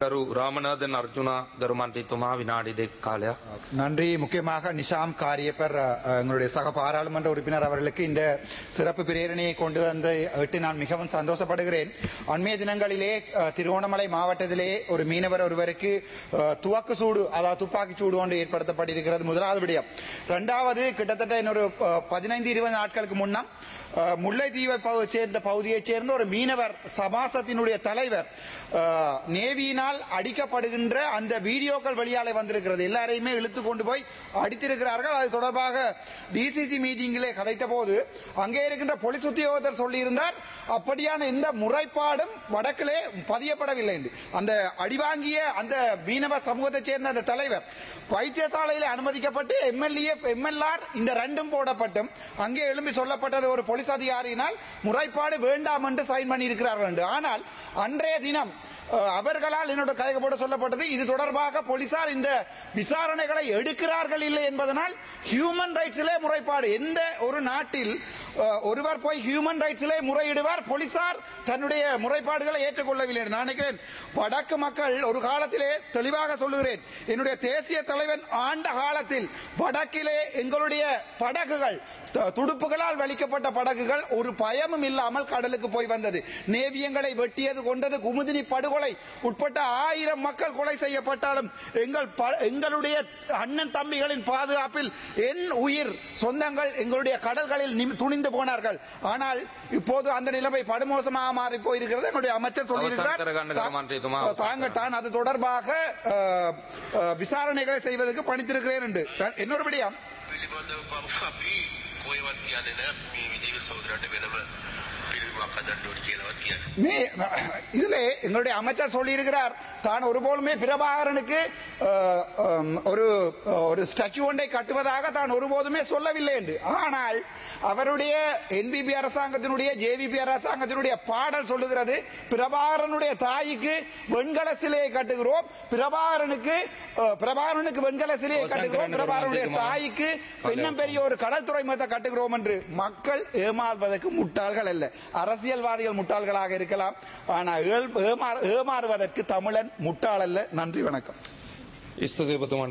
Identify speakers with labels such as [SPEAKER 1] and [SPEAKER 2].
[SPEAKER 1] கரு ராமநாதன் அர்ஜுனா கருமாண்டித்துமா வினாடி காலையா
[SPEAKER 2] நன்றி. முக்கியமாக நிஷாம் காரியப்பர் எங்களுடைய சக பாராளுமன்ற உறுப்பினர் அவர்களுக்கு இந்த சிறப்பு பிரேரணையை கொண்டு வந்து விட்டு நான் மிகவும் சந்தோஷப்படுகிறேன். அண்மைய தினங்களிலே திருவோணமலை மாவட்டத்திலே ஒரு மீனவர் ஒருவருக்கு துவக்கு சூடு, அதாவது துப்பாக்கி சூடு ஒன்று ஏற்படுத்தப்பட்டிருக்கிறது. முதலாவது விடயம். இரண்டாவது, கிட்டத்தட்ட இன்னொரு 15-20 நாட்களுக்கு முன்னம் முல்லைத்தீவை சேர்ந்த பகுதியைச் சேர்ந்த ஒரு மீனவர் சமாசத்தினுடைய தலைவர் நேவியினால் அடிக்கப்படுகின்ற அந்த வீடியோக்கள் வெளியாலே வந்திருக்கிறது. எல்லாரையுமே இழுத்து கொண்டு போய் அடித்திருக்கிறார்கள். அது தொடர்பாக டிசிசி மீட்டிங்கிலே கதைத்த போது அங்கே இருக்கின்ற போலீஸ் உத்தியோகத்தர் சொல்லியிருந்தார், அப்படியான எந்த முறைப்பாடும் வடக்கிலே பதியப்படவில்லை என்று. அந்த அடிவாங்கிய அந்த மீனவ சமூகத்தைச் சேர்ந்த அந்த தலைவர் வைத்தியசாலையில் அனுமதிக்கப்பட்டு எம்எல்ஆர் இந்த ரெண்டும் போடப்பட்டும் அங்கே எழும்பி சொல்லப்பட்டது ஒரு போலீஸ் அதிகாரியினால் முறைப்பாடு வேண்டாம் என்று சைன் பண்ணி இருக்கிறார்கள் என்று. ஆனால் அன்றைய தினம் அவர்களால் என்னோட கதை போட சொல்லப்பட்டது, இது தொடர்பாக போலீசார் இந்த விசாரணைகளை எடுக்கிறார்கள் இல்லை என்பதனால் ஹியூமன் ரைட்ஸிலே முறைப்பாடு. எந்த ஒரு நாட்டில் ஒருவர் போய் ஹியூமன் ரைட்ஸிலே முறையிடுவார், போலீசார் தன்னுடைய முறைப்பாடுகளை ஏற்றுக்கொள்ளவில்லை. நான் நினைக்கிறேன் வடக்கு மக்கள் ஒரு காலத்திலே தெளிவாக சொல்லுகிறேன், என்னுடைய தேசிய தலைவன் ஆண்ட காலத்தில் வடக்கிலே எங்களுடைய படகுகள் துடுப்புகளால் வலிக்கப்பட்ட படகுகள் ஒரு பயமும் இல்லாமல் கடலுக்கு போய் வந்தது. நேவியங்களை வெட்டியது கொண்டது, குமுதினி படுகொலை உட்பட்ட 1000 மக்கள் கொலை செய்யப்பட்டாலும் எங்களுடைய அண்ணன் தம்பிகளின் பாதுகாப்பில் என் உயிர் சொந்தங்கள் எங்களுடைய கடல்களில் துணிந்து போனார்கள். ஆனால் இப்போது அந்த நிலைமை படுமோசமாக மாறி போயிருக்கிறது. என்னுடைய அமைச்சர் சொல்லியிருக்கிறார், தாங்கள் தான் அது தொடர்பாக விசாரணைகளை செய்வதற்கு பணித்திருக்கிறேன் என்று. இன்னொரு விடயம், இதுல எங்களுடைய அமைச்சர் சொல்லியிருக்கிறார், தான் ஒருபோதுமே பிரபாகரனுக்கு ஒரு ஸ்டாச்சு ஒன்றை கட்டுவதாக தான் ஒருபோதுமே சொல்லவில்லை என்று. ஆனால் அவருடைய என்பிபி அரசாங்கத்தினுடைய ஜேவிபி அரசாங்கத்தினுடைய பாடல் சொல்லுகிறது, பிரபாகரனுடைய தாய்க்கு வெண்கல சிலையை கட்டுகிறோம், பிரபாகரனுக்கு வெண்கல சிலையை கட்டுகிறோம், பிரபாகரனுடைய தாய்க்கு இன்னும் பெரிய ஒரு கடல் துறைமுகத்தை கட்டுகிறோம் என்று. மக்கள் ஏமாறுவதற்கு முட்டாள்கள் அல்ல, அரசியல்வாதிகள் முட்டாள்களாக இருக்கலாம், ஆனால் ஏமாறுவதற்கு தமிழன் முட்டாள் அல்ல. நன்றி, வணக்கம்.